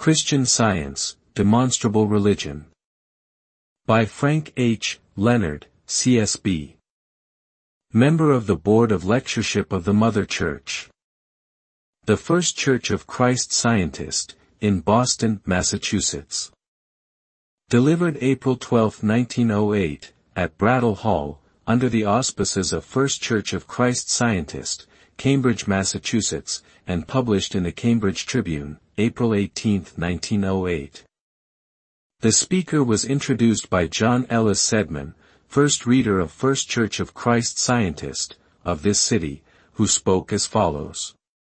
Christian Science, Demonstrable Religion. By Frank H. Leonard, CSB. Member of the Board of Lectureship of the Mother Church. The First Church of Christ Scientist, in Boston, Massachusetts. Delivered April 12, 1908, at Brattle Hall, under the auspices of First Church of Christ Scientist, Cambridge, Massachusetts, and published in the Cambridge Tribune, April 18, 1908. The speaker was introduced by John Ellis Sedman, first reader of First Church of Christ Scientist, of this city, who spoke as follows.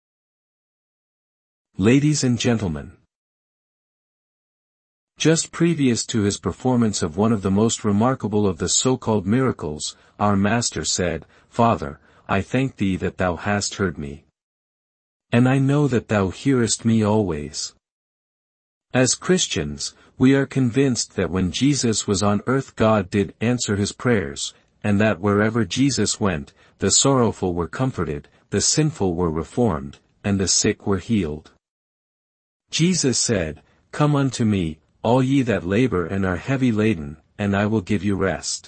Ladies and gentlemen, just previous to his performance of one of the most remarkable of the so-called miracles, our Master said, Father, I thank thee that thou hast heard me. And I know that thou hearest me always. As Christians, we are convinced that when Jesus was on earth God did answer his prayers, and that wherever Jesus went, the sorrowful were comforted, the sinful were reformed, and the sick were healed. Jesus said, Come unto me, all ye that labor and are heavy laden, and I will give you rest.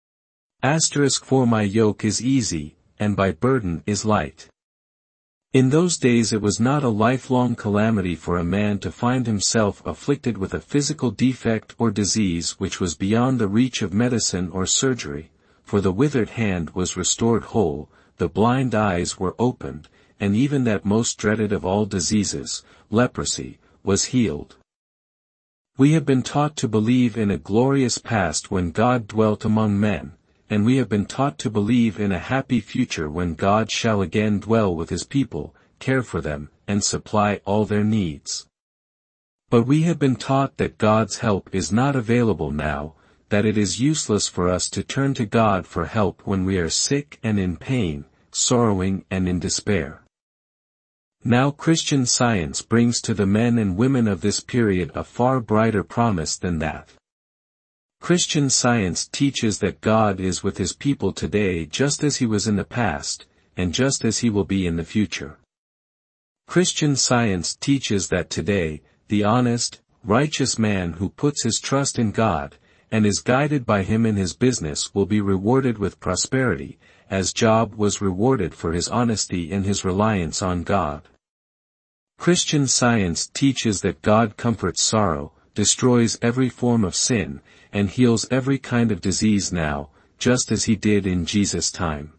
For my yoke is easy, and my burden is light. In those days it was not a lifelong calamity for a man to find himself afflicted with a physical defect or disease which was beyond the reach of medicine or surgery, for the withered hand was restored whole, the blind eyes were opened, and even that most dreaded of all diseases, leprosy, was healed. We have been taught to believe in a glorious past when God dwelt among men, and we have been taught to believe in a happy future when God shall again dwell with his people, care for them, and supply all their needs. But we have been taught that God's help is not available now, that it is useless for us to turn to God for help when we are sick and in pain, sorrowing and in despair. Now Christian Science brings to the men and women of this period a far brighter promise than that. Christian Science teaches that God is with his people today just as he was in the past, and just as he will be in the future. Christian Science teaches that today, the honest, righteous man who puts his trust in God, and is guided by him in his business will be rewarded with prosperity, as Job was rewarded for his honesty and his reliance on God. Christian Science teaches that God comforts sorrow, destroys every form of sin, and heals every kind of disease now, just as he did in Jesus' time.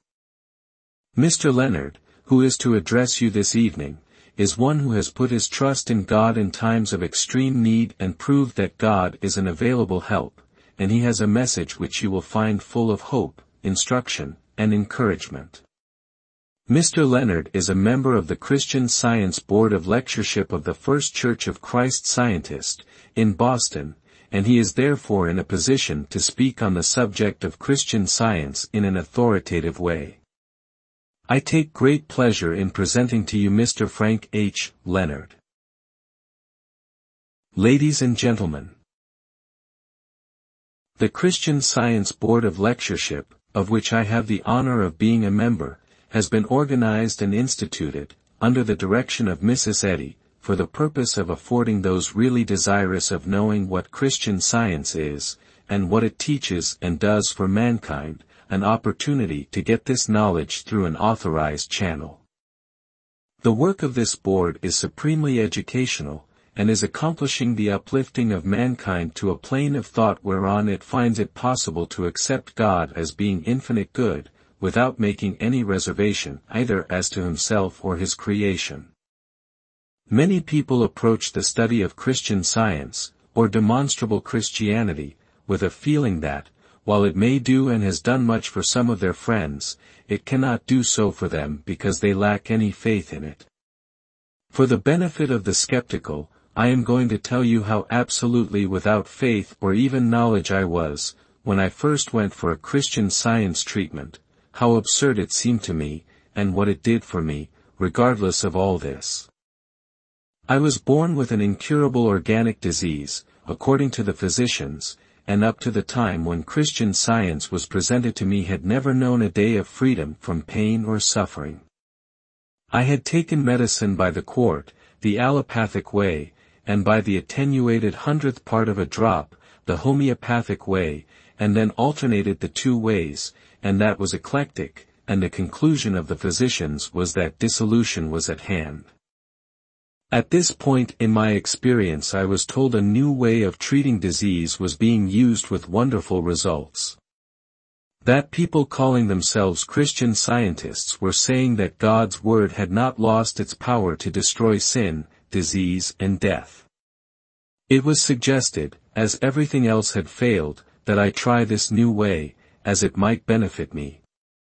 Mr. Leonard, who is to address you this evening, is one who has put his trust in God in times of extreme need and proved that God is an available help, and he has a message which you will find full of hope, instruction, and encouragement. Mr. Leonard is a member of the Christian Science Board of Lectureship of the First Church of Christ Scientist, in Boston, and he is therefore in a position to speak on the subject of Christian Science in an authoritative way. I take great pleasure in presenting to you Mr. Frank H. Leonard. Ladies and gentlemen, the Christian Science Board of Lectureship, of which I have the honor of being a member, has been organized and instituted, under the direction of Mrs. Eddy, for the purpose of affording those really desirous of knowing what Christian Science is, and what it teaches and does for mankind, an opportunity to get this knowledge through an authorized channel. The work of this board is supremely educational, and is accomplishing the uplifting of mankind to a plane of thought whereon it finds it possible to accept God as being infinite good, without making any reservation either as to himself or his creation. Many people approach the study of Christian Science, or demonstrable Christianity, with a feeling that, while it may do and has done much for some of their friends, it cannot do so for them because they lack any faith in it. For the benefit of the skeptical, I am going to tell you how absolutely without faith or even knowledge I was, when I first went for a Christian Science treatment, how absurd it seemed to me, and what it did for me, regardless of all this. I was born with an incurable organic disease, according to the physicians, and up to the time when Christian Science was presented to me had never known a day of freedom from pain or suffering. I had taken medicine by the quart, the allopathic way, and by the attenuated 100th part of a drop, the homeopathic way, and then alternated the two ways, and that was eclectic, and the conclusion of the physicians was that dissolution was at hand. At this point in my experience I was told a new way of treating disease was being used with wonderful results. That people calling themselves Christian Scientists were saying that God's word had not lost its power to destroy sin, disease and death. It was suggested, as everything else had failed, that I try this new way, as it might benefit me.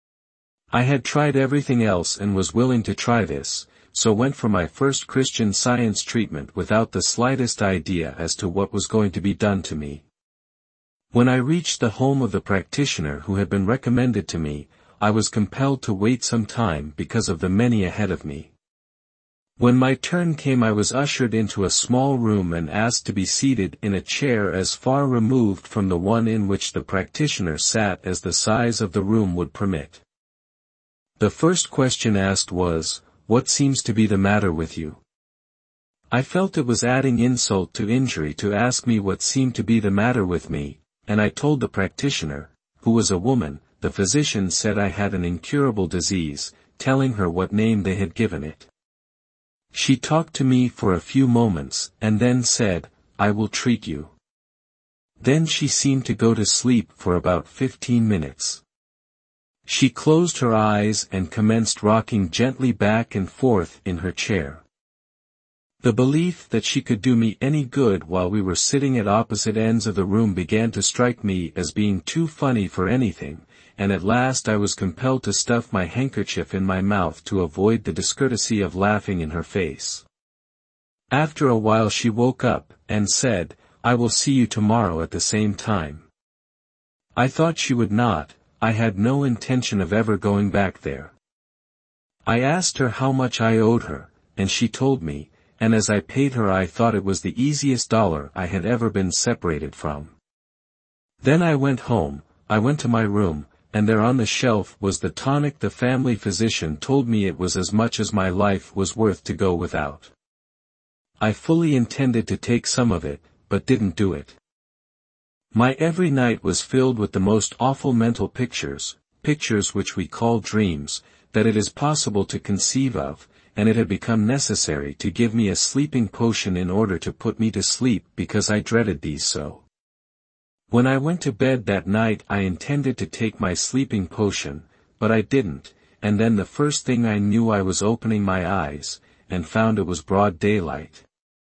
I had tried everything else and was willing to try this, so went for my first Christian Science treatment without the slightest idea as to what was going to be done to me. When I reached the home of the practitioner who had been recommended to me, I was compelled to wait some time because of the many ahead of me. When my turn came I was ushered into a small room and asked to be seated in a chair as far removed from the one in which the practitioner sat as the size of the room would permit. The first question asked was, "What seems to be the matter with you?" I felt it was adding insult to injury to ask me what seemed to be the matter with me, and I told the practitioner, who was a woman. The physician said I had an incurable disease, telling her what name they had given it. She talked to me for a few moments, and then said, "I will treat you." Then she seemed to go to sleep for about 15 minutes. She closed her eyes and commenced rocking gently back and forth in her chair. The belief that she could do me any good while we were sitting at opposite ends of the room began to strike me as being too funny for anything, and at last I was compelled to stuff my handkerchief in my mouth to avoid the discourtesy of laughing in her face. After a while she woke up, and said, "I will see you tomorrow at the same time." I thought she would not. I had no intention of ever going back there. I asked her how much I owed her, and she told me, and as I paid her I thought it was the easiest dollar I had ever been separated from. Then I went home. I went to my room, and there on the shelf was the tonic the family physician told me it was as much as my life was worth to go without. I fully intended to take some of it, but didn't do it. My every night was filled with the most awful mental pictures which we call dreams, that it is possible to conceive of, and it had become necessary to give me a sleeping potion in order to put me to sleep because I dreaded these so. When I went to bed that night I intended to take my sleeping potion, but I didn't, and then the first thing I knew I was opening my eyes, and found it was broad daylight.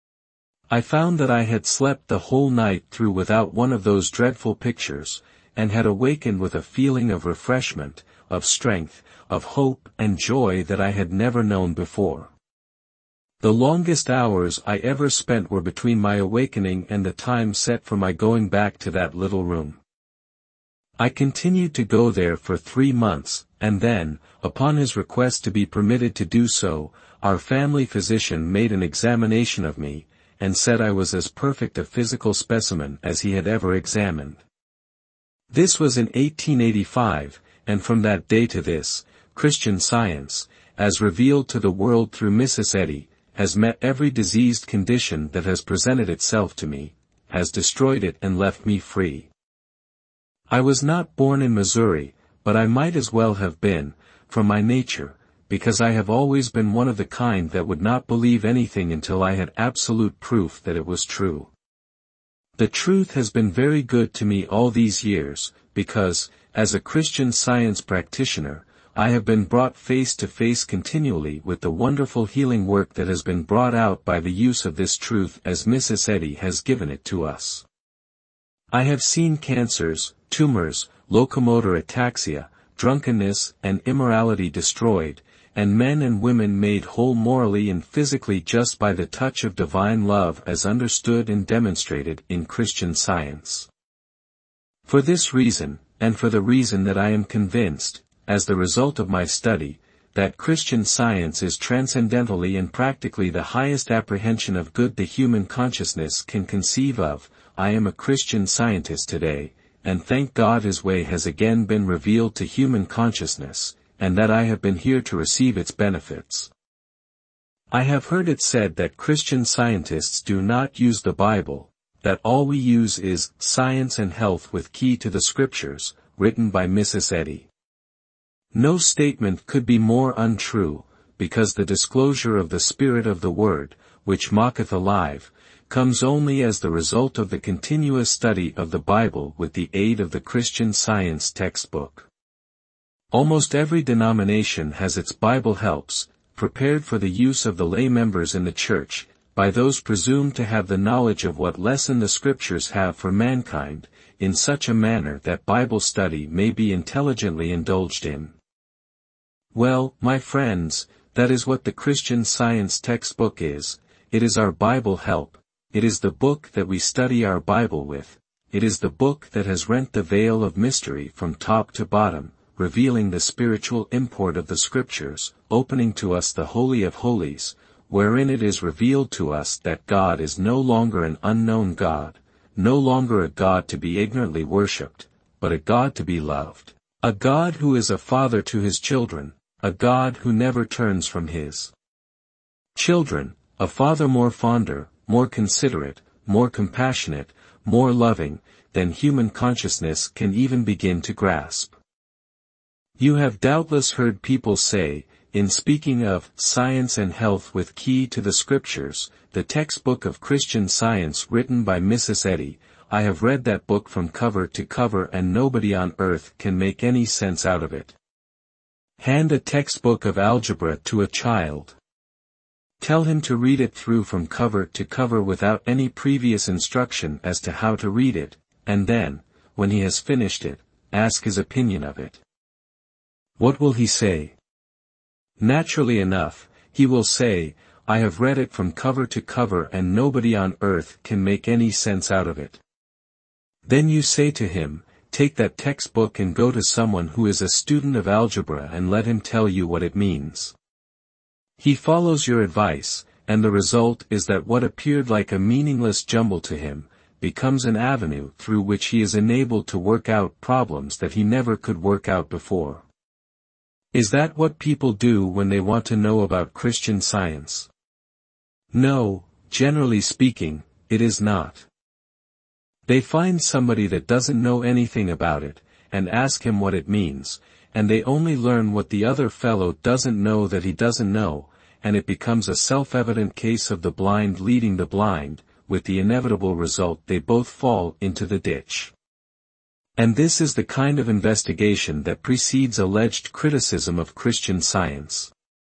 I found that I had slept the whole night through without one of those dreadful pictures, and had awakened with a feeling of refreshment, of strength, of hope and joy that I had never known before. The longest hours I ever spent were between my awakening and the time set for my going back to that little room. I continued to go there for 3 months, and then, upon his request to be permitted to do so, our family physician made an examination of me, and said I was as perfect a physical specimen as he had ever examined. This was in 1885, and from that day to this, Christian Science, as revealed to the world through Mrs. Eddy, has met every diseased condition that has presented itself to me, has destroyed it and left me free. I was not born in Missouri, but I might as well have been, from my nature, because I have always been one of the kind that would not believe anything until I had absolute proof that it was true. The truth has been very good to me all these years, because, as a Christian Science practitioner, I have been brought face to face continually with the wonderful healing work that has been brought out by the use of this truth as Mrs. Eddy has given it to us. I have seen cancers, tumors, locomotor ataxia, drunkenness and immorality destroyed, and men and women made whole morally and physically just by the touch of divine love as understood and demonstrated in Christian Science. For this reason, and for the reason that I am convinced, as the result of my study, that Christian Science is transcendentally and practically the highest apprehension of good the human consciousness can conceive of, I am a Christian Scientist today, and thank God His way has again been revealed to human consciousness, and that I have been here to receive its benefits. I have heard it said that Christian scientists do not use the Bible, that all we use is Science and Health with Key to the Scriptures, written by Mrs. Eddy. No statement could be more untrue, because the disclosure of the Spirit of the Word, which maketh alive, comes only as the result of the continuous study of the Bible with the aid of the Christian Science textbook. Almost every denomination has its Bible helps, prepared for the use of the lay members in the church, by those presumed to have the knowledge of what lesson the Scriptures have for mankind, in such a manner that Bible study may be intelligently indulged in. Well, my friends, that is what the Christian Science textbook is. It is our Bible help. It is the book that we study our Bible with. It is the book that has rent the veil of mystery from top to bottom, revealing the spiritual import of the Scriptures, opening to us the Holy of Holies, wherein it is revealed to us that God is no longer an unknown God, no longer a God to be ignorantly worshipped, but a God to be loved, a God who is a father to his children, a God who never turns from his children, a father more fonder, more considerate, more compassionate, more loving, than human consciousness can even begin to grasp. You have doubtless heard people say, in speaking of Science and Health with Key to the Scriptures, the textbook of Christian Science written by Mrs. Eddy, I have read that book from cover to cover and nobody on earth can make any sense out of it. Hand a textbook of algebra to a child. Tell him to read it through from cover to cover without any previous instruction as to how to read it, and then, when he has finished it, ask his opinion of it. What will he say? Naturally enough, he will say, I have read it from cover to cover and nobody on earth can make any sense out of it. Then you say to him, take that textbook and go to someone who is a student of algebra and let him tell you what it means. He follows your advice, and the result is that what appeared like a meaningless jumble to him, becomes an avenue through which he is enabled to work out problems that he never could work out before. Is that what people do when they want to know about Christian Science? No, generally speaking, it is not. They find somebody that doesn't know anything about it, and ask him what it means, and they only learn what the other fellow doesn't know that he doesn't know, and it becomes a self-evident case of the blind leading the blind, with the inevitable result they both fall into the ditch. And this is the kind of investigation that precedes alleged criticism of Christian Science.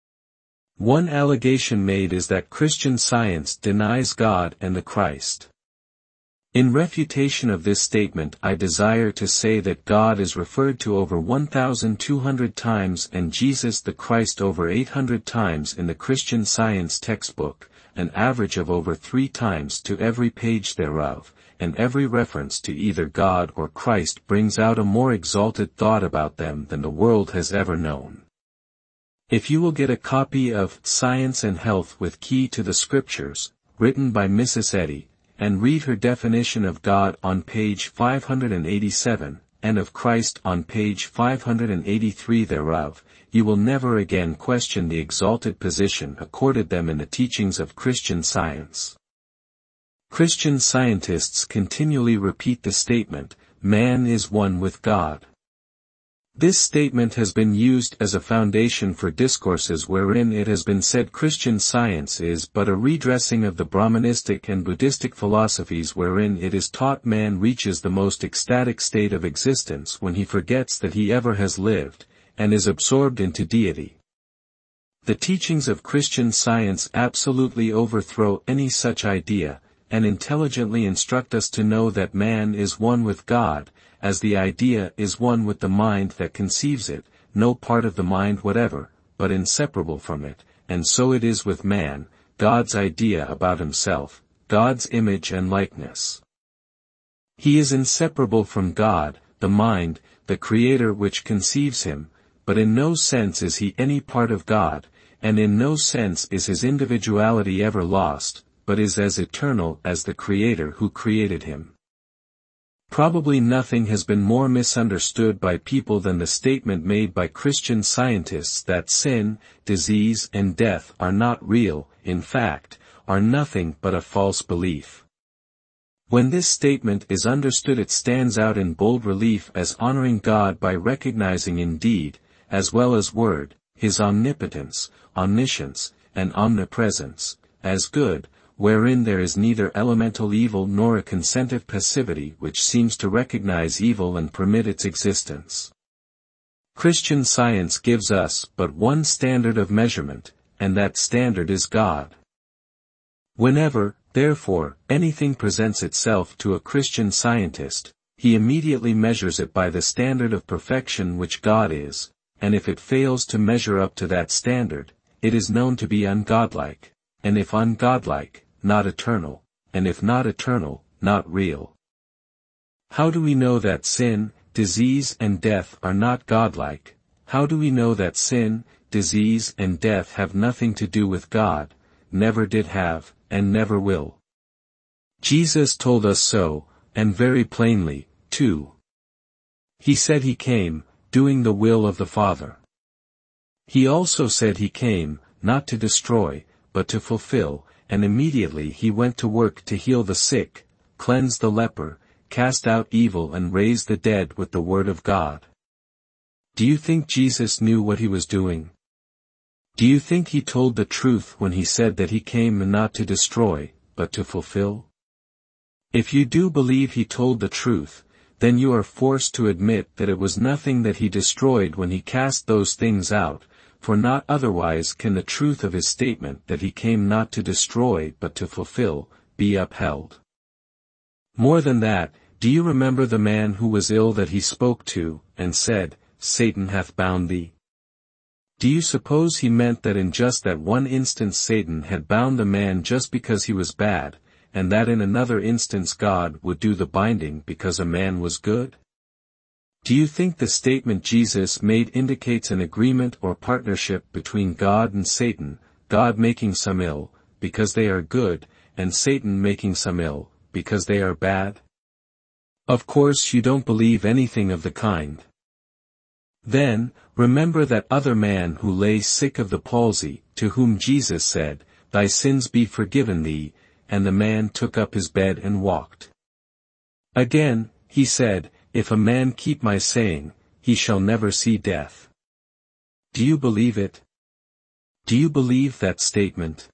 One allegation made is that Christian Science denies God and the Christ. In refutation of this statement I desire to say that God is referred to over 1,200 times and Jesus the Christ over 800 times in the Christian Science textbook, an average of over 3 times to every page thereof, and every reference to either God or Christ brings out a more exalted thought about them than the world has ever known. If you will get a copy of Science and Health with Key to the Scriptures, written by Mrs. Eddy, and read her definition of God on page 587, and of Christ on page 583 thereof, you will never again question the exalted position accorded them in the teachings of Christian Science. Christian scientists continually repeat the statement, man is one with God. This statement has been used as a foundation for discourses wherein it has been said Christian Science is but a redressing of the Brahmanistic and Buddhistic philosophies wherein it is taught man reaches the most ecstatic state of existence when he forgets that he ever has lived, and is absorbed into deity. The teachings of Christian Science absolutely overthrow any such idea, and intelligently instruct us to know that man is one with God, as the idea is one with the mind that conceives it, no part of the mind whatever, but inseparable from it, and so it is with man, God's idea about himself, God's image and likeness. He is inseparable from God, the mind, the Creator which conceives him, but in no sense is he any part of God, and in no sense is his individuality ever lost, but is as eternal as the Creator who created him. Probably nothing has been more misunderstood by people than the statement made by Christian scientists that sin, disease and death are not real, in fact, are nothing but a false belief. When this statement is understood, it stands out in bold relief as honoring God by recognizing in deed, as well as word, his omnipotence, omniscience, and omnipresence, as good, wherein there is neither elemental evil nor a consentive passivity which seems to recognize evil and permit its existence. Christian Science gives us but one standard of measurement, and that standard is God. Whenever, therefore, anything presents itself to a Christian Scientist, he immediately measures it by the standard of perfection which God is, and if it fails to measure up to that standard, it is known to be ungodlike, and if ungodlike, not eternal, and if not eternal, not real. How do we know that sin, disease and death are not godlike? How do we know that sin, disease and death have nothing to do with God, never did have, and never will? Jesus told us so, and very plainly, too. He said he came, doing the will of the Father. He also said he came, not to destroy, but to fulfill, and immediately he went to work to heal the sick, cleanse the leper, cast out evil and raise the dead with the word of God. Do you think Jesus knew what he was doing? Do you think he told the truth when he said that he came not to destroy, but to fulfill? If you do believe he told the truth, then you are forced to admit that it was nothing that he destroyed when he cast those things out, for not otherwise can the truth of his statement that he came not to destroy but to fulfill, be upheld. More than that, do you remember the man who was ill that he spoke to, and said, "Satan hath bound thee"? Do you suppose he meant that in just that one instance Satan had bound the man just because he was bad, and that in another instance God would do the binding because a man was good? Do you think the statement Jesus made indicates an agreement or partnership between God and Satan, God making some ill, because they are good, and Satan making some ill, because they are bad? Of course you don't believe anything of the kind. Then, remember that other man who lay sick of the palsy, to whom Jesus said, "Thy sins be forgiven thee," and the man took up his bed and walked. Again, he said, "If a man keep my saying, he shall never see death." Do you believe it? Do you believe that statement?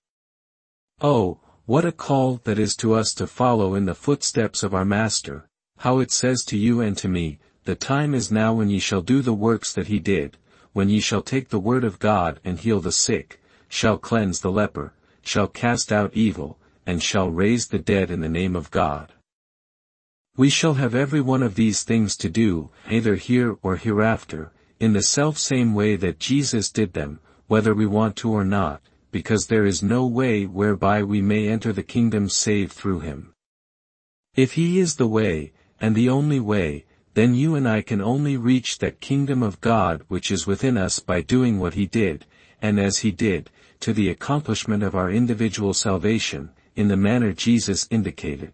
Oh, what a call that is to us to follow in the footsteps of our Master, how it says to you and to me, "The time is now when ye shall do the works that he did, when ye shall take the word of God and heal the sick, shall cleanse the leper, shall cast out evil, and shall raise the dead in the name of God." We shall have every one of these things to do, either here or hereafter, in the self-same way that Jesus did them, whether we want to or not, because there is no way whereby we may enter the kingdom save through him. If he is the way, and the only way, then you and I can only reach that kingdom of God which is within us by doing what he did, and as he did, to the accomplishment of our individual salvation, in the manner Jesus indicated.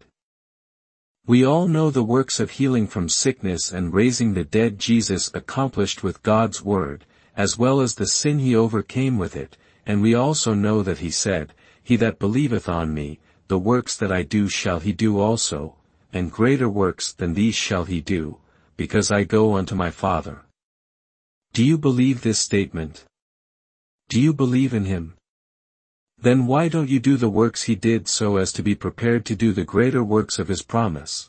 We all know the works of healing from sickness and raising the dead Jesus accomplished with God's word, as well as the sin he overcame with it, and we also know that he said, "He that believeth on me, the works that I do shall he do also, and greater works than these shall he do, because I go unto my Father." Do you believe this statement? Do you believe in him? Then why don't you do the works he did so as to be prepared to do the greater works of his promise?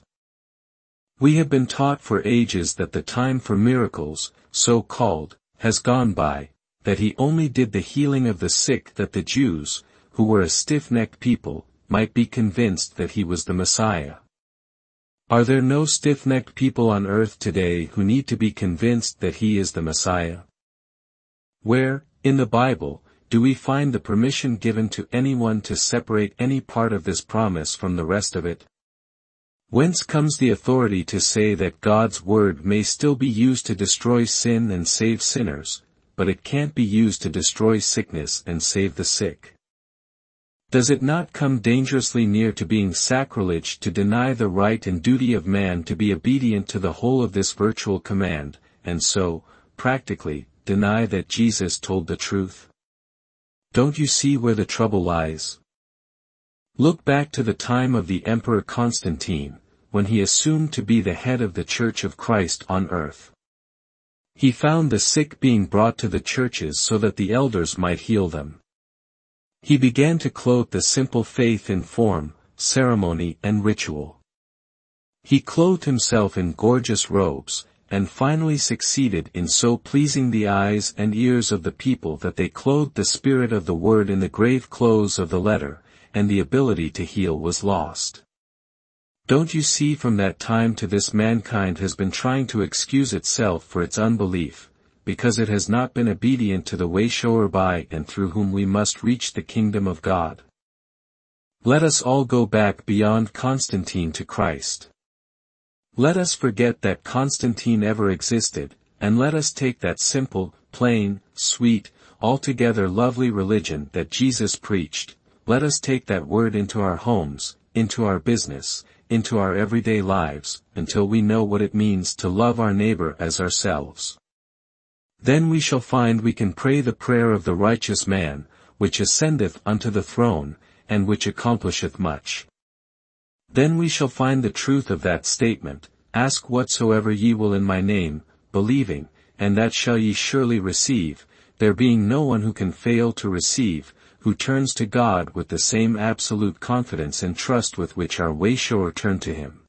We have been taught for ages that the time for miracles, so called, has gone by, that he only did the healing of the sick that the Jews, who were a stiff-necked people, might be convinced that he was the Messiah. Are there no stiff-necked people on earth today who need to be convinced that he is the Messiah? Where, in the Bible, do we find the permission given to anyone to separate any part of this promise from the rest of it? Whence comes the authority to say that God's word may still be used to destroy sin and save sinners, but it can't be used to destroy sickness and save the sick? Does it not come dangerously near to being sacrilege to deny the right and duty of man to be obedient to the whole of this virtual command, and so, practically, deny that Jesus told the truth? Don't you see where the trouble lies? Look back to the time of the Emperor Constantine, when he assumed to be the head of the Church of Christ on earth. He found the sick being brought to the churches so that the elders might heal them. He began to clothe the simple faith in form, ceremony and ritual. He clothed himself in gorgeous robes, and finally succeeded in so pleasing the eyes and ears of the people that they clothed the spirit of the word in the grave clothes of the letter, and the ability to heal was lost. Don't you see, from that time to this mankind has been trying to excuse itself for its unbelief, because it has not been obedient to the way shower by and through whom we must reach the kingdom of God. Let us all go back beyond Constantine to Christ. Let us forget that Constantine ever existed, and let us take that simple, plain, sweet, altogether lovely religion that Jesus preached. Let us take that word into our homes, into our business, into our everyday lives, until we know what it means to love our neighbor as ourselves. Then we shall find we can pray the prayer of the righteous man, which ascendeth unto the throne, and which accomplisheth much. Then we shall find the truth of that statement, ask whatsoever ye will in my name, believing, and that shall ye surely receive, there being no one who can fail to receive, who turns to God with the same absolute confidence and trust with which our wayshower turned to him.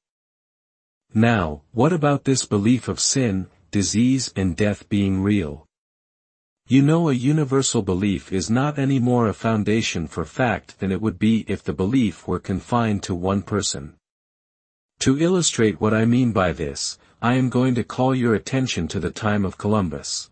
Now, what about this belief of sin, disease and death being real? You know, a universal belief is not any more a foundation for fact than it would be if the belief were confined to one person. To illustrate what I mean by this, I am going to call your attention to the time of Columbus.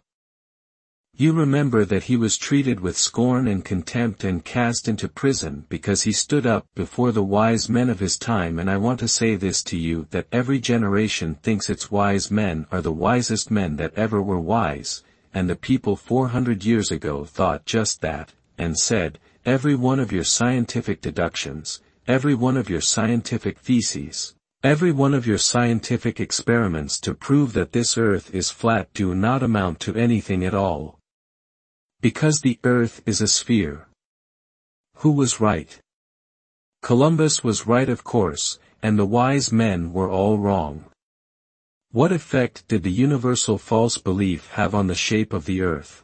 You remember that he was treated with scorn and contempt and cast into prison because he stood up before the wise men of his time, and I want to say this to you, that every generation thinks its wise men are the wisest men that ever were wise, and the people 400 years ago thought just that, and said, every one of your scientific deductions, every one of your scientific theses, every one of your scientific experiments to prove that this earth is flat do not amount to anything at all. Because the earth is a sphere. Who was right? Columbus was right, of course, and the wise men were all wrong. What effect did the universal false belief have on the shape of the earth?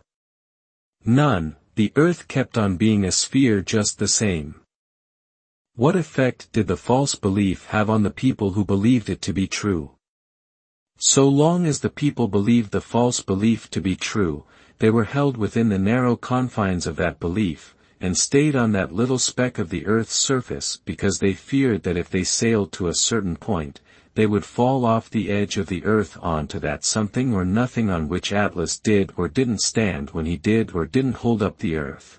None. The earth kept on being a sphere just the same. What effect did the false belief have on the people who believed it to be true? So long as the people believed the false belief to be true, they were held within the narrow confines of that belief, and stayed on that little speck of the earth's surface because they feared that if they sailed to a certain point, they would fall off the edge of the earth onto that something or nothing on which Atlas did or didn't stand when he did or didn't hold up the earth.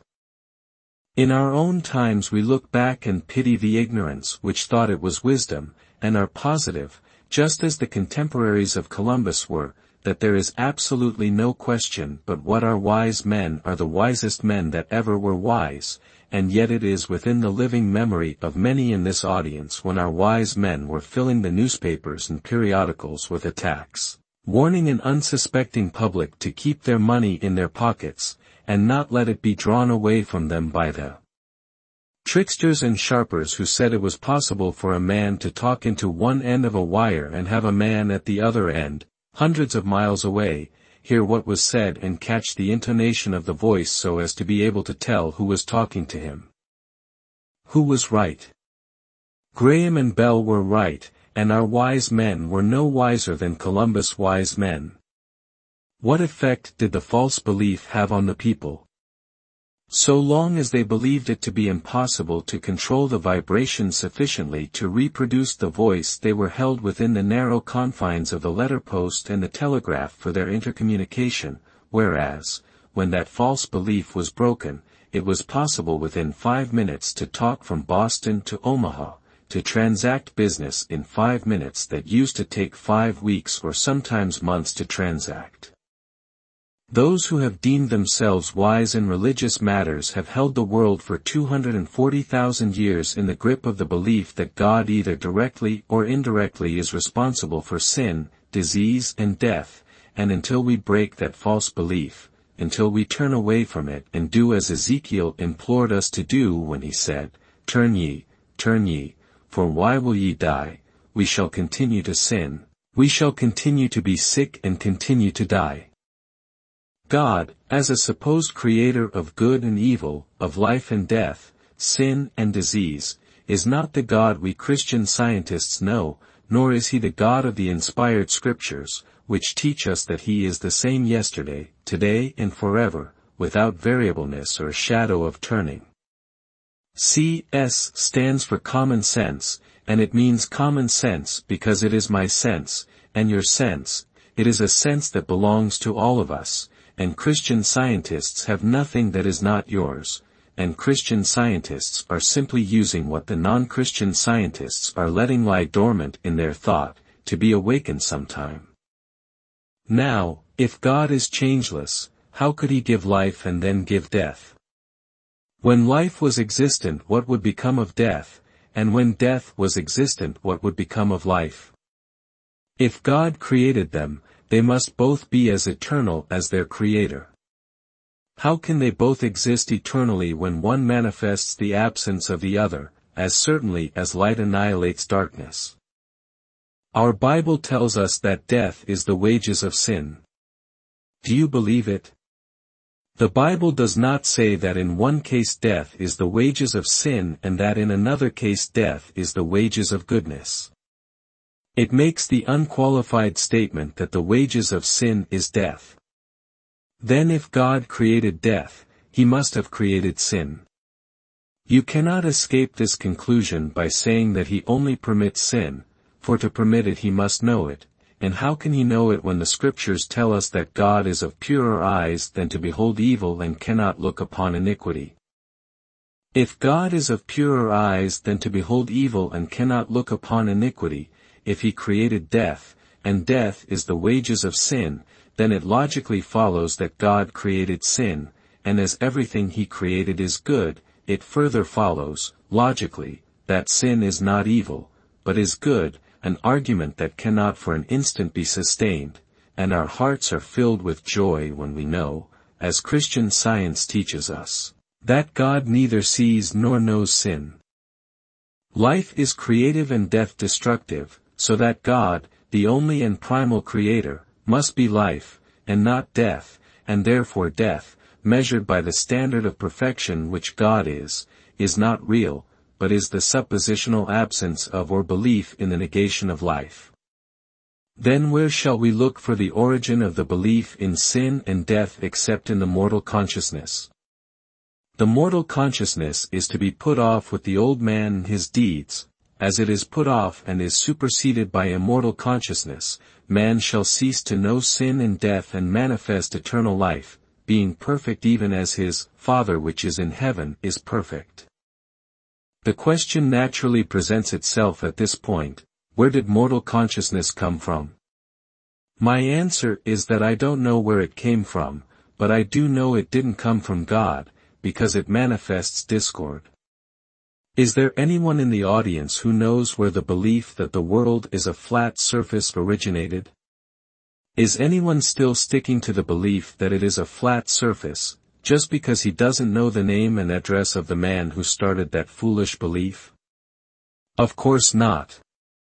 In our own times we look back and pity the ignorance which thought it was wisdom, and are positive, just as the contemporaries of Columbus were, that there is absolutely no question but what our wise men are the wisest men that ever were wise, and yet it is within the living memory of many in this audience when our wise men were filling the newspapers and periodicals with attacks, warning an unsuspecting public to keep their money in their pockets, and not let it be drawn away from them by the tricksters and sharpers who said it was possible for a man to talk into one end of a wire and have a man at the other end, hundreds of miles away, hear what was said and catch the intonation of the voice so as to be able to tell who was talking to him. Who was right? Graham and Bell were right, and our wise men were no wiser than Columbus' wise men. What effect did the false belief have on the people? So long as they believed it to be impossible to control the vibration sufficiently to reproduce the voice, they were held within the narrow confines of the letterpost and the telegraph for their intercommunication, whereas, when that false belief was broken, it was possible within 5 minutes to talk from Boston to Omaha, to transact business in 5 minutes that used to take 5 weeks or sometimes months to transact. Those who have deemed themselves wise in religious matters have held the world for 240,000 years in the grip of the belief that God either directly or indirectly is responsible for sin, disease and death, and until we break that false belief, until we turn away from it and do as Ezekiel implored us to do when he said, turn ye, for why will ye die? We shall continue to sin, we shall continue to be sick and continue to die. God, as a supposed creator of good and evil, of life and death, sin and disease, is not the God we Christian scientists know, nor is he the God of the inspired scriptures, which teach us that he is the same yesterday, today and forever, without variableness or shadow of turning. CS stands for common sense, and it means common sense because it is my sense, and your sense. It is a sense that belongs to all of us, and Christian scientists have nothing that is not yours, and Christian scientists are simply using what the non-Christian scientists are letting lie dormant in their thought, to be awakened sometime. Now, if God is changeless, how could he give life and then give death? When life was existent, what would become of death, and when death was existent, what would become of life? If God created them, they must both be as eternal as their Creator. How can they both exist eternally when one manifests the absence of the other, as certainly as light annihilates darkness? Our Bible tells us that death is the wages of sin. Do you believe it? The Bible does not say that in one case death is the wages of sin and that in another case death is the wages of goodness. It makes the unqualified statement that the wages of sin is death. Then if God created death, he must have created sin. You cannot escape this conclusion by saying that he only permits sin, for to permit it he must know it, and how can he know it when the scriptures tell us that God is of purer eyes than to behold evil and cannot look upon iniquity? If God is of purer eyes than to behold evil and cannot look upon iniquity, if he created death, and death is the wages of sin, then it logically follows that God created sin, and as everything he created is good, it further follows, logically, that sin is not evil, but is good, an argument that cannot for an instant be sustained, and our hearts are filled with joy when we know, as Christian Science teaches us, that God neither sees nor knows sin. Life is creative and death destructive, so that God, the only and primal creator, must be life, and not death, and therefore death, measured by the standard of perfection which God is not real, but is the suppositional absence of or belief in the negation of life. Then where shall we look for the origin of the belief in sin and death except in the mortal consciousness? The mortal consciousness is to be put off with the old man and his deeds. As it is put off and is superseded by immortal consciousness, man shall cease to know sin and death and manifest eternal life, being perfect even as his Father which is in heaven is perfect. The question naturally presents itself at this point, where did mortal consciousness come from? My answer is that I don't know where it came from, but I do know it didn't come from God, because it manifests discord. Is there anyone in the audience who knows where the belief that the world is a flat surface originated? Is anyone still sticking to the belief that it is a flat surface, just because he doesn't know the name and address of the man who started that foolish belief? Of course not.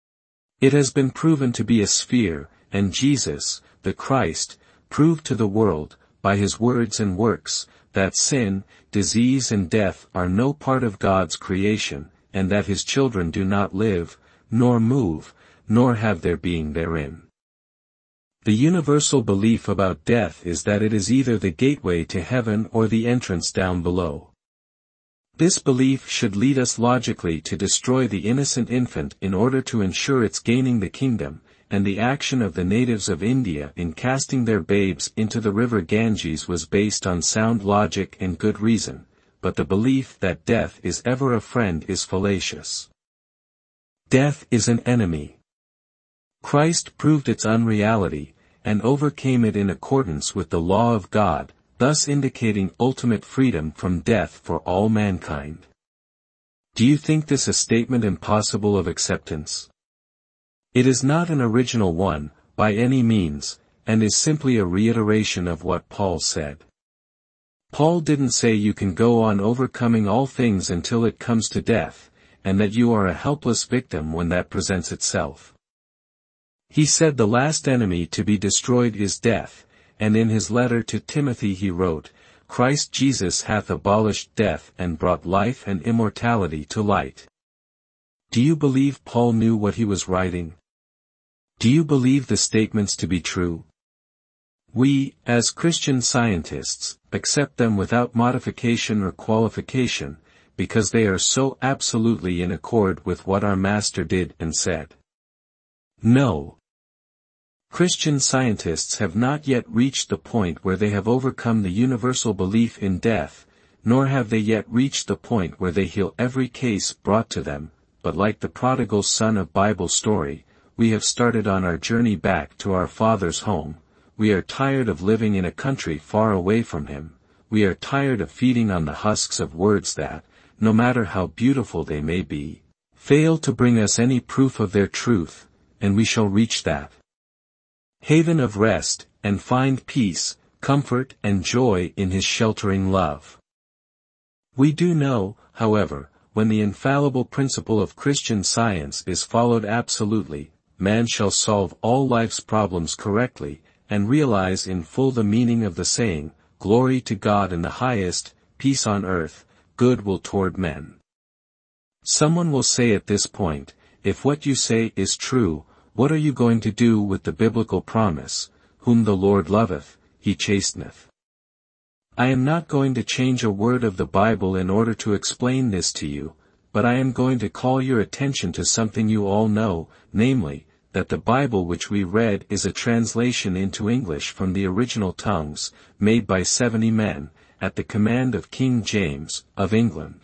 It has been proven to be a sphere, and Jesus, the Christ, proved to the world, by his words and works, that sin, disease and death are no part of God's creation, and that his children do not live, nor move, nor have their being therein. The universal belief about death is that it is either the gateway to heaven or the entrance down below. This belief should lead us logically to destroy the innocent infant in order to ensure its gaining the kingdom, and the action of the natives of India in casting their babes into the river Ganges was based on sound logic and good reason, but the belief that death is ever a friend is fallacious. Death is an enemy. Christ proved its unreality, and overcame it in accordance with the law of God, thus indicating ultimate freedom from death for all mankind. Do you think this a statement impossible of acceptance? It is not an original one, by any means, and is simply a reiteration of what Paul said. Paul didn't say you can go on overcoming all things until it comes to death, and that you are a helpless victim when that presents itself. He said the last enemy to be destroyed is death, and in his letter to Timothy he wrote, Christ Jesus hath abolished death and brought life and immortality to light. Do you believe Paul knew what he was writing? Do you believe the statements to be true? We, as Christian Scientists, accept them without modification or qualification, because they are so absolutely in accord with what our Master did and said. No. Christian Scientists have not yet reached the point where they have overcome the universal belief in death, nor have they yet reached the point where they heal every case brought to them, but like the prodigal son of Bible story, we have started on our journey back to our Father's home. We are tired of living in a country far away from Him. We are tired of feeding on the husks of words that, no matter how beautiful they may be, fail to bring us any proof of their truth, and we shall reach that haven of rest, and find peace, comfort and joy in His sheltering love. We do know, however, when the infallible principle of Christian Science is followed absolutely, man shall solve all life's problems correctly, and realize in full the meaning of the saying, Glory to God in the highest, peace on earth, goodwill toward men. Someone will say at this point, if what you say is true, what are you going to do with the biblical promise, whom the Lord loveth, He chasteneth? I am not going to change a word of the Bible in order to explain this to you, but I am going to call your attention to something you all know, namely, that the Bible which we read is a translation into English from the original tongues, made by 70 men, at the command of King James, of England.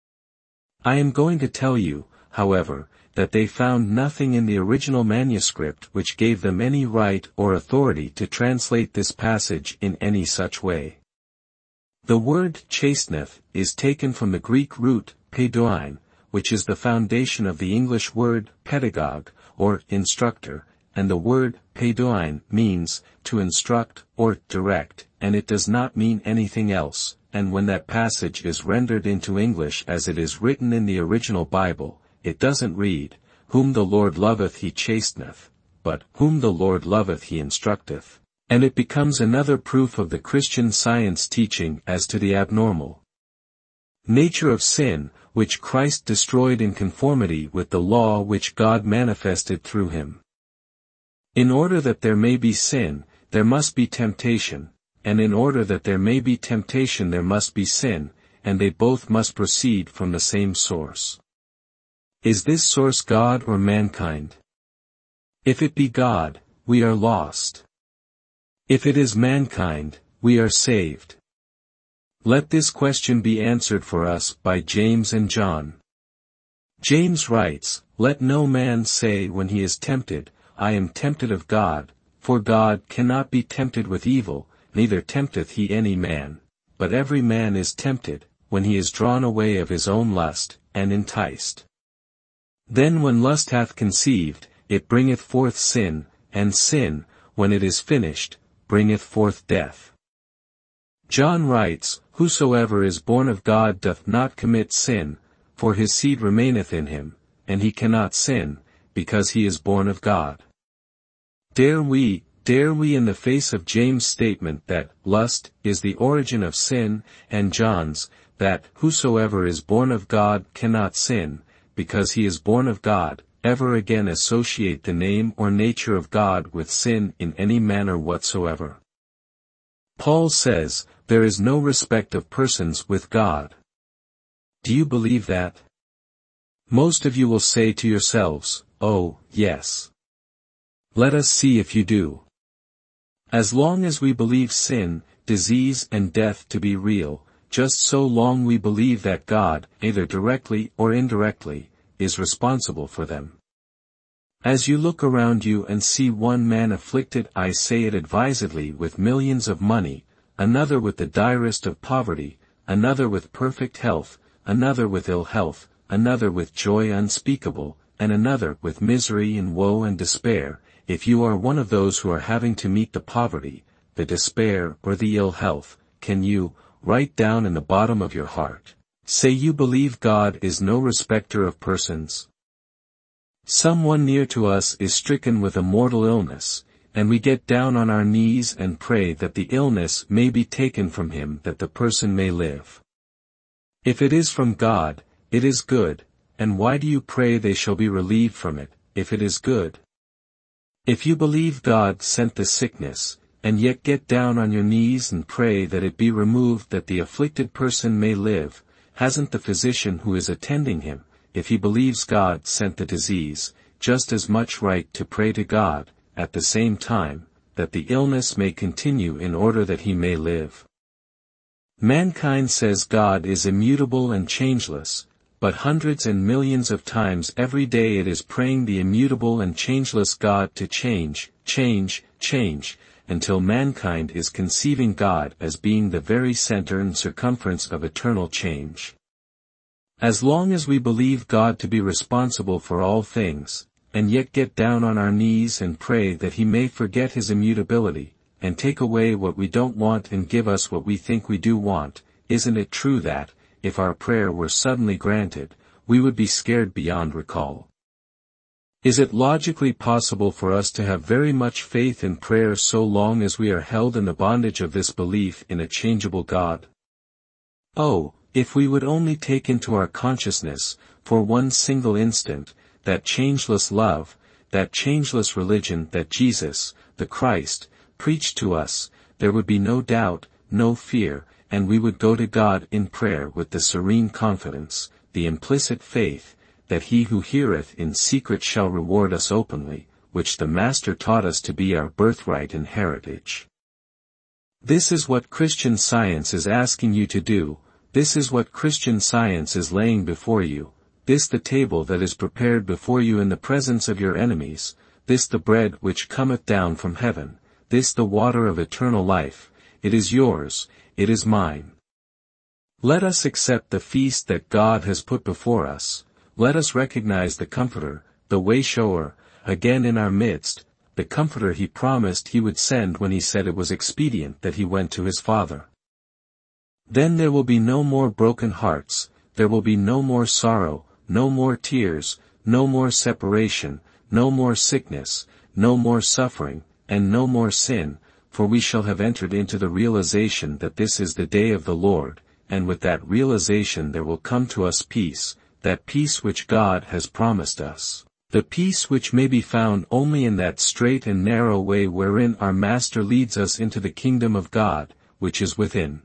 I am going to tell you, however, that they found nothing in the original manuscript which gave them any right or authority to translate this passage in any such way. The word chasteneth is taken from the Greek root paidoin, which is the foundation of the English word pedagogue, or instructor, and the word paidoin means to instruct or direct, and it does not mean anything else, and when that passage is rendered into English as it is written in the original Bible, it doesn't read, Whom the Lord loveth He chasteneth, but Whom the Lord loveth He instructeth, and it becomes another proof of the Christian Science teaching as to the abnormal nature of sin, which Christ destroyed in conformity with the law which God manifested through Him. In order that there may be sin, there must be temptation, and in order that there may be temptation there must be sin, and they both must proceed from the same source. Is this source God or mankind? If it be God, we are lost. If it is mankind, we are saved. Let this question be answered for us by James and John. James writes, Let no man say when he is tempted, I am tempted of God, for God cannot be tempted with evil, neither tempteth he any man, but every man is tempted, when he is drawn away of his own lust, and enticed. Then when lust hath conceived, it bringeth forth sin, and sin, when it is finished, bringeth forth death. John writes, Whosoever is born of God doth not commit sin, for his seed remaineth in him, and he cannot sin, because he is born of God. Dare we in the face of James' statement that lust is the origin of sin, and John's, that whosoever is born of God cannot sin, because he is born of God, ever again associate the name or nature of God with sin in any manner whatsoever? Paul says, there is no respect of persons with God. Do you believe that? Most of you will say to yourselves, oh, yes. Let us see if you do. As long as we believe sin, disease and death to be real, just so long we believe that God, either directly or indirectly, is responsible for them. As you look around you and see one man afflicted, I say it advisedly, with millions of money, another with the direst of poverty, another with perfect health, another with ill health, another with joy unspeakable, and another with misery and woe and despair, if you are one of those who are having to meet the poverty, the despair or the ill health, can you, write down in the bottom of your heart. Say you believe God is no respecter of persons. Someone near to us is stricken with a mortal illness, and we get down on our knees and pray that the illness may be taken from him that the person may live. If it is from God, it is good, and why do you pray they shall be relieved from it, if it is good? If you believe God sent the sickness, and yet get down on your knees and pray that it be removed that the afflicted person may live, hasn't the physician who is attending him, if he believes God sent the disease, just as much right to pray to God, at the same time, that the illness may continue in order that he may live? Mankind says God is immutable and changeless, but hundreds and millions of times every day it is praying the immutable and changeless God to change, until mankind is conceiving God as being the very center and circumference of eternal change. As long as we believe God to be responsible for all things, and yet get down on our knees and pray that he may forget his immutability, and take away what we don't want and give us what we think we do want, isn't it true that, if our prayer were suddenly granted, we would be scared beyond recall? Is it logically possible for us to have very much faith in prayer so long as we are held in the bondage of this belief in a changeable God? Oh, if we would only take into our consciousness, for one single instant, that changeless love, that changeless religion that Jesus, the Christ, preached to us, there would be no doubt, no fear, and we would go to God in prayer with the serene confidence, the implicit faith, that he who heareth in secret shall reward us openly, which the Master taught us to be our birthright and heritage. This is what Christian Science is asking you to do, this is what Christian Science is laying before you, this the table that is prepared before you in the presence of your enemies, this the bread which cometh down from heaven, this the water of eternal life, it is yours, it is mine. Let us accept the feast that God has put before us, let us recognize the Comforter, the Way-shower, again in our midst, the Comforter he promised he would send when he said it was expedient that he went to his Father. Then there will be no more broken hearts, there will be no more sorrow, no more tears, no more separation, no more sickness, no more suffering, and no more sin, for we shall have entered into the realization that this is the day of the Lord, and with that realization there will come to us peace, that peace which God has promised us, the peace which may be found only in that straight and narrow way wherein our Master leads us into the kingdom of God, which is within.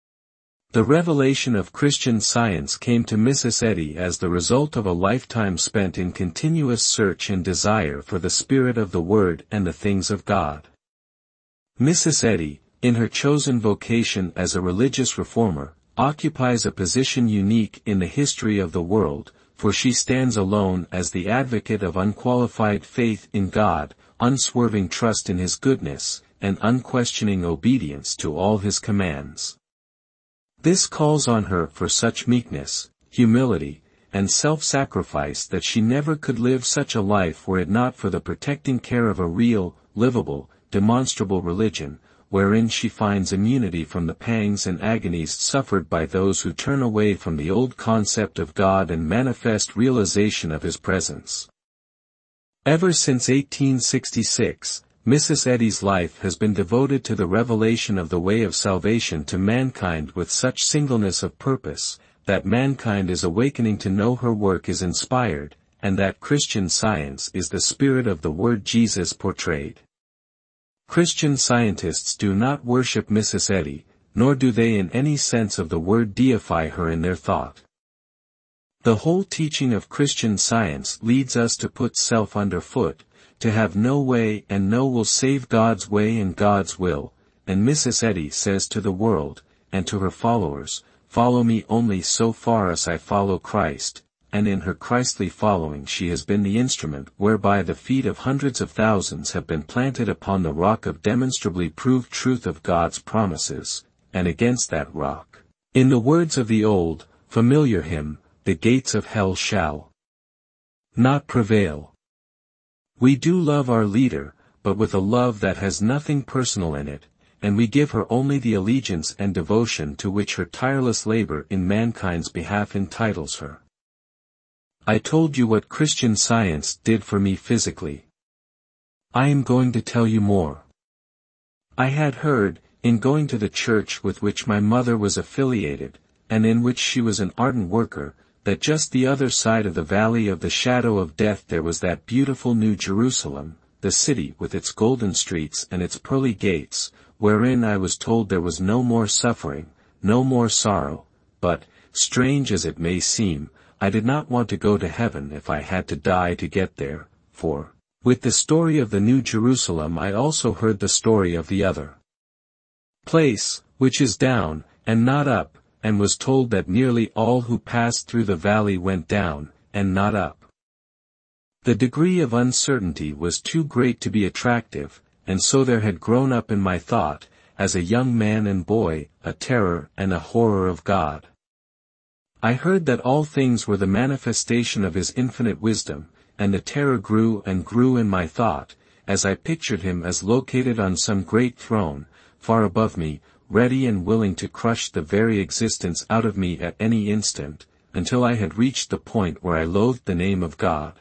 The revelation of Christian Science came to Mrs. Eddy as the result of a lifetime spent in continuous search and desire for the spirit of the Word and the things of God. Mrs. Eddy, in her chosen vocation as a religious reformer, occupies a position unique in the history of the world, for she stands alone as the advocate of unqualified faith in God, unswerving trust in his goodness, and unquestioning obedience to all his commands. This calls on her for such meekness, humility, and self-sacrifice that she never could live such a life were it not for the protecting care of a real, livable, demonstrable religion, wherein she finds immunity from the pangs and agonies suffered by those who turn away from the old concept of God and manifest realization of his presence. Ever since 1866, Mrs. Eddy's life has been devoted to the revelation of the way of salvation to mankind with such singleness of purpose, that mankind is awakening to know her work is inspired, and that Christian Science is the spirit of the Word Jesus portrayed. Christian Scientists do not worship Mrs. Eddy, nor do they in any sense of the word deify her in their thought. The whole teaching of Christian Science leads us to put self underfoot, to have no way and no will save God's way and God's will, and Mrs. Eddy says to the world, and to her followers, follow me only so far as I follow Christ, and in her Christly following she has been the instrument whereby the feet of hundreds of thousands have been planted upon the rock of demonstrably proved truth of God's promises, and against that rock, in the words of the old, familiar hymn, the gates of hell shall not prevail. We do love our leader, but with a love that has nothing personal in it, and we give her only the allegiance and devotion to which her tireless labor in mankind's behalf entitles her. I told you what Christian Science did for me physically. I am going to tell you more. I had heard, in going to the church with which my mother was affiliated, and in which she was an ardent worker, that just the other side of the valley of the shadow of death there was that beautiful New Jerusalem, the city with its golden streets and its pearly gates, wherein I was told there was no more suffering, no more sorrow, but, strange as it may seem, I did not want to go to heaven if I had to die to get there, for, with the story of the New Jerusalem I also heard the story of the other place, which is down, and not up, and was told that nearly all who passed through the valley went down, and not up. The degree of uncertainty was too great to be attractive, and so there had grown up in my thought, as a young man and boy, a terror and a horror of God. I heard that all things were the manifestation of His infinite wisdom, and the terror grew and grew in my thought, as I pictured Him as located on some great throne, far above me, ready and willing to crush the very existence out of me at any instant, until I had reached the point where I loathed the name of God.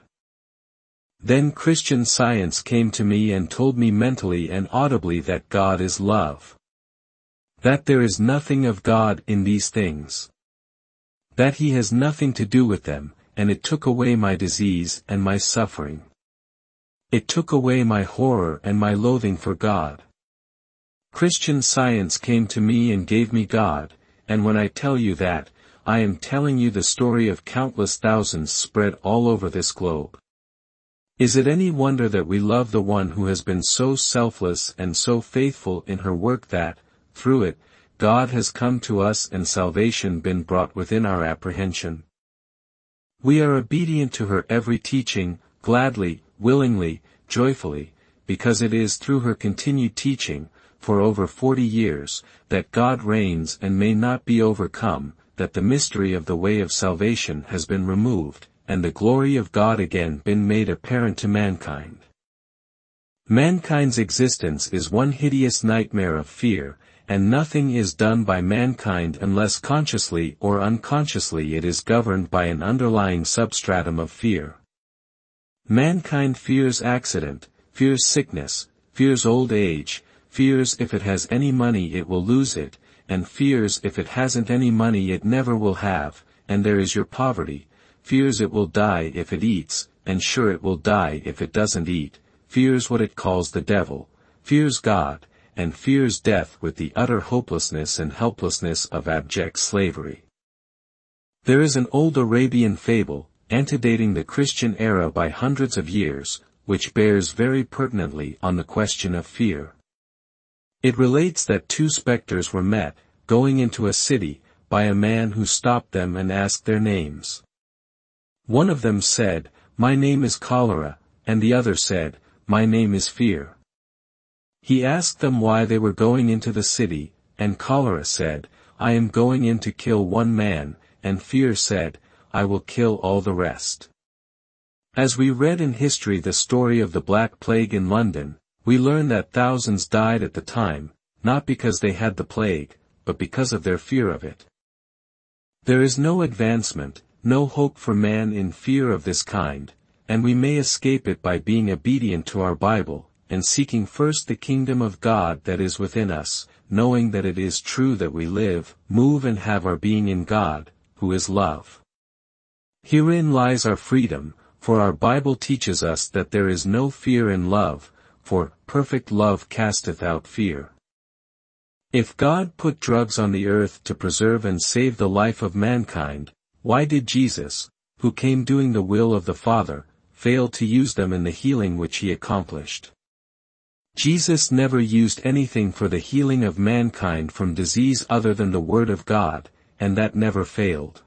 Then Christian Science came to me and told me mentally and audibly that God is love. That there is nothing of God in these things. That He has nothing to do with them, and it took away my disease and my suffering. It took away my horror and my loathing for God. Christian Science came to me and gave me God, and when I tell you that, I am telling you the story of countless thousands spread all over this globe. Is it any wonder that we love the one who has been so selfless and so faithful in her work that, through it, God has come to us and salvation been brought within our apprehension? We are obedient to her every teaching, gladly, willingly, joyfully, because it is through her continued teaching, for over 40 years, that God reigns and may not be overcome, that the mystery of the way of salvation has been removed, and the glory of God again been made apparent to mankind. Mankind's existence is one hideous nightmare of fear, and nothing is done by mankind unless consciously or unconsciously it is governed by an underlying substratum of fear. Mankind fears accident, fears sickness, fears old age, fears if it has any money it will lose it, and fears if it hasn't any money it never will have, and there is your poverty, fears it will die if it eats, and sure it will die if it doesn't eat, fears what it calls the devil, fears God, and fears death with the utter hopelessness and helplessness of abject slavery. There is an old Arabian fable, antedating the Christian era by hundreds of years, which bears very pertinently on the question of fear. It relates that two specters were met, going into a city, by a man who stopped them and asked their names. One of them said, "My name is Cholera," and the other said, "My name is Fear." He asked them why they were going into the city, and Cholera said, "I am going in to kill one man," and Fear said, "I will kill all the rest." As we read in history the story of the Black Plague in London, we learn that thousands died at the time, not because they had the plague, but because of their fear of it. There is no advancement, no hope for man in fear of this kind, and we may escape it by being obedient to our Bible, and seeking first the kingdom of God that is within us, knowing that it is true that we live, move and have our being in God, who is love. Herein lies our freedom, for our Bible teaches us that there is no fear in love, for perfect love casteth out fear. If God put drugs on the earth to preserve and save the life of mankind, why did Jesus, who came doing the will of the Father, fail to use them in the healing which he accomplished? Jesus never used anything for the healing of mankind from disease other than the Word of God, and that never failed.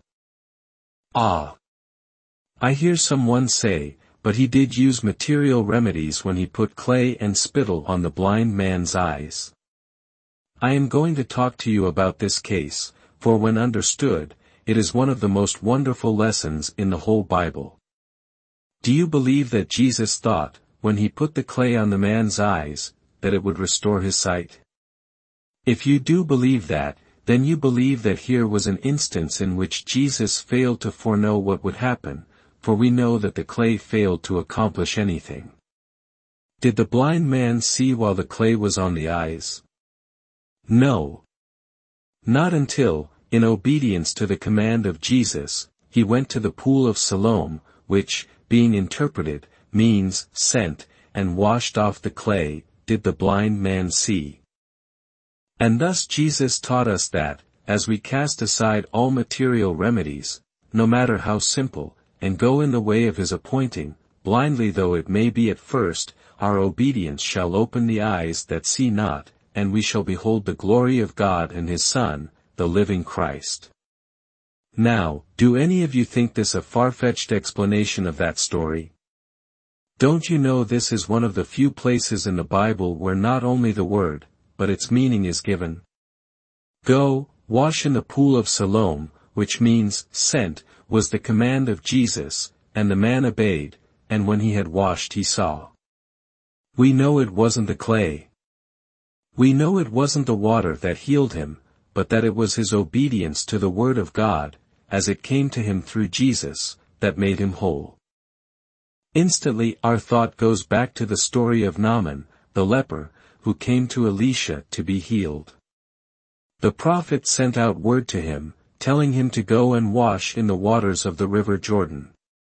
I hear someone say, but he did use material remedies when he put clay and spittle on the blind man's eyes. I am going to talk to you about this case, for when understood, it is one of the most wonderful lessons in the whole Bible. Do you believe that Jesus thought, when he put the clay on the man's eyes, that it would restore his sight? If you do believe that, then you believe that here was an instance in which Jesus failed to foreknow what would happen, for we know that the clay failed to accomplish anything. Did the blind man see while the clay was on the eyes? No. Not until, in obedience to the command of Jesus, he went to the pool of Siloam, which, being interpreted, means sent, and washed off the clay, did the blind man see. And thus Jesus taught us that, as we cast aside all material remedies, no matter how simple, and go in the way of his appointing, blindly though it may be at first, our obedience shall open the eyes that see not, and we shall behold the glory of God and his Son, the living Christ. Now, do any of you think this a far-fetched explanation of that story? Don't you know this is one of the few places in the Bible where not only the word, but its meaning is given? Go, wash in the pool of Siloam, which means, sent, was the command of Jesus, and the man obeyed, and when he had washed he saw. We know it wasn't the clay. We know it wasn't the water that healed him, but that it was his obedience to the word of God, as it came to him through Jesus, that made him whole. Instantly our thought goes back to the story of Naaman, the leper, who came to Elisha to be healed. The prophet sent out word to him, telling him to go and wash in the waters of the river Jordan.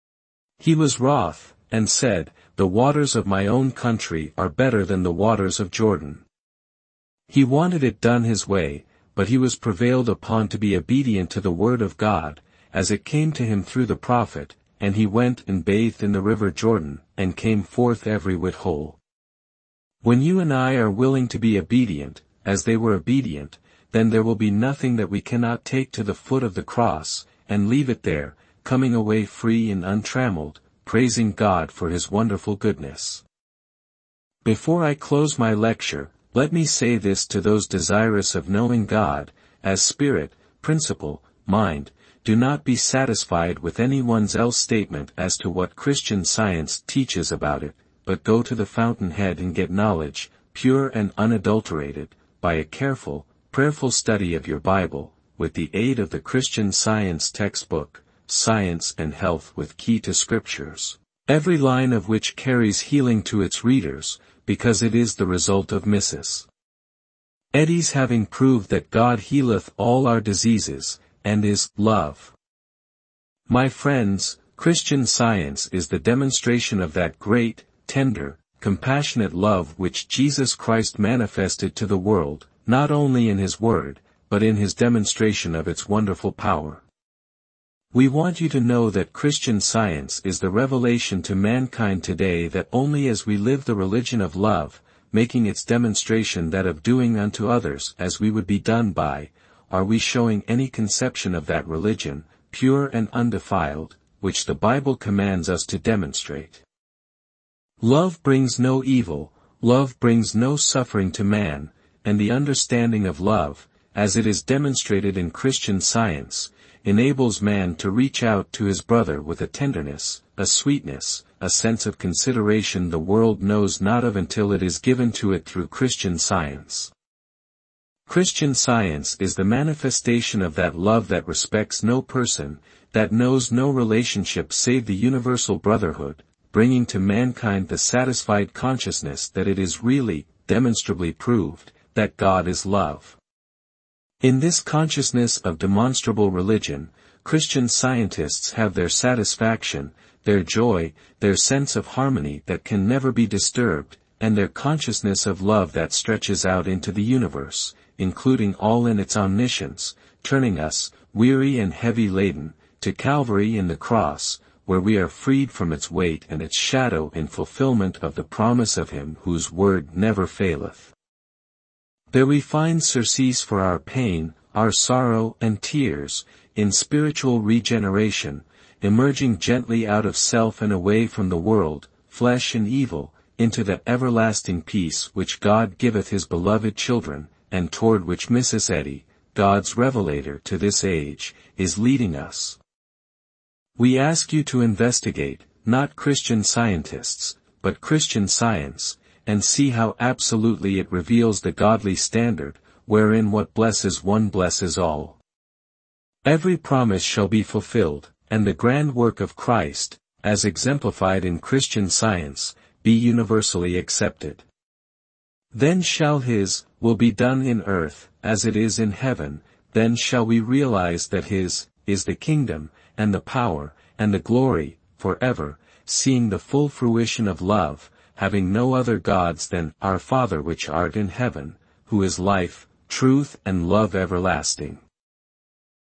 He was wroth, and said, "The waters of my own country are better than the waters of Jordan." He wanted it done his way, but he was prevailed upon to be obedient to the word of God, as it came to him through the prophet, and he went and bathed in the river Jordan, and came forth every whit whole. When you and I are willing to be obedient, as they were obedient, then there will be nothing that we cannot take to the foot of the cross, and leave it there, coming away free and untrammeled, praising God for his wonderful goodness. Before I close my lecture, let me say this to those desirous of knowing God, as Spirit, Principle, Mind. Do not be satisfied with anyone else's statement as to what Christian Science teaches about it, but go to the fountainhead and get knowledge, pure and unadulterated, by a careful, prayerful study of your Bible, with the aid of the Christian Science textbook, Science and Health with Key to Scriptures, every line of which carries healing to its readers, because it is the result of Mrs. Eddy's having proved that God healeth all our diseases, and is love. My friends, Christian Science is the demonstration of that great, tender, compassionate love which Jesus Christ manifested to the world, not only in his word, but in his demonstration of its wonderful power. We want you to know that Christian Science is the revelation to mankind today that only as we live the religion of love, making its demonstration that of doing unto others as we would be done by, are we showing any conception of that religion, pure and undefiled, which the Bible commands us to demonstrate. Love brings no evil, love brings no suffering to man, and the understanding of love, as it is demonstrated in Christian Science, enables man to reach out to his brother with a tenderness, a sweetness, a sense of consideration the world knows not of until it is given to it through Christian Science. Christian Science is the manifestation of that love that respects no person, that knows no relationship save the universal brotherhood, bringing to mankind the satisfied consciousness that it is really, demonstrably proved, that God is love. In this consciousness of demonstrable religion, Christian scientists have their satisfaction, their joy, their sense of harmony that can never be disturbed, and their consciousness of love that stretches out into the universe, including all in its omniscience, turning us, weary and heavy laden, to Calvary in the cross, where we are freed from its weight and its shadow in fulfillment of the promise of him whose word never faileth. There we find surcease for our pain, our sorrow and tears, in spiritual regeneration, emerging gently out of self and away from the world, flesh and evil, into that everlasting peace which God giveth his beloved children, and toward which Mrs. Eddy, God's revelator to this age, is leading us. We ask you to investigate, not Christian scientists, but Christian Science, and see how absolutely it reveals the godly standard, wherein what blesses one blesses all. Every promise shall be fulfilled, and the grand work of Christ, as exemplified in Christian Science, be universally accepted. Then shall His will be done in earth, as it is in heaven, then shall we realize that His is the kingdom, and the power, and the glory, forever, seeing the full fruition of love, having no other gods than our Father which art in heaven, who is life, truth and love everlasting.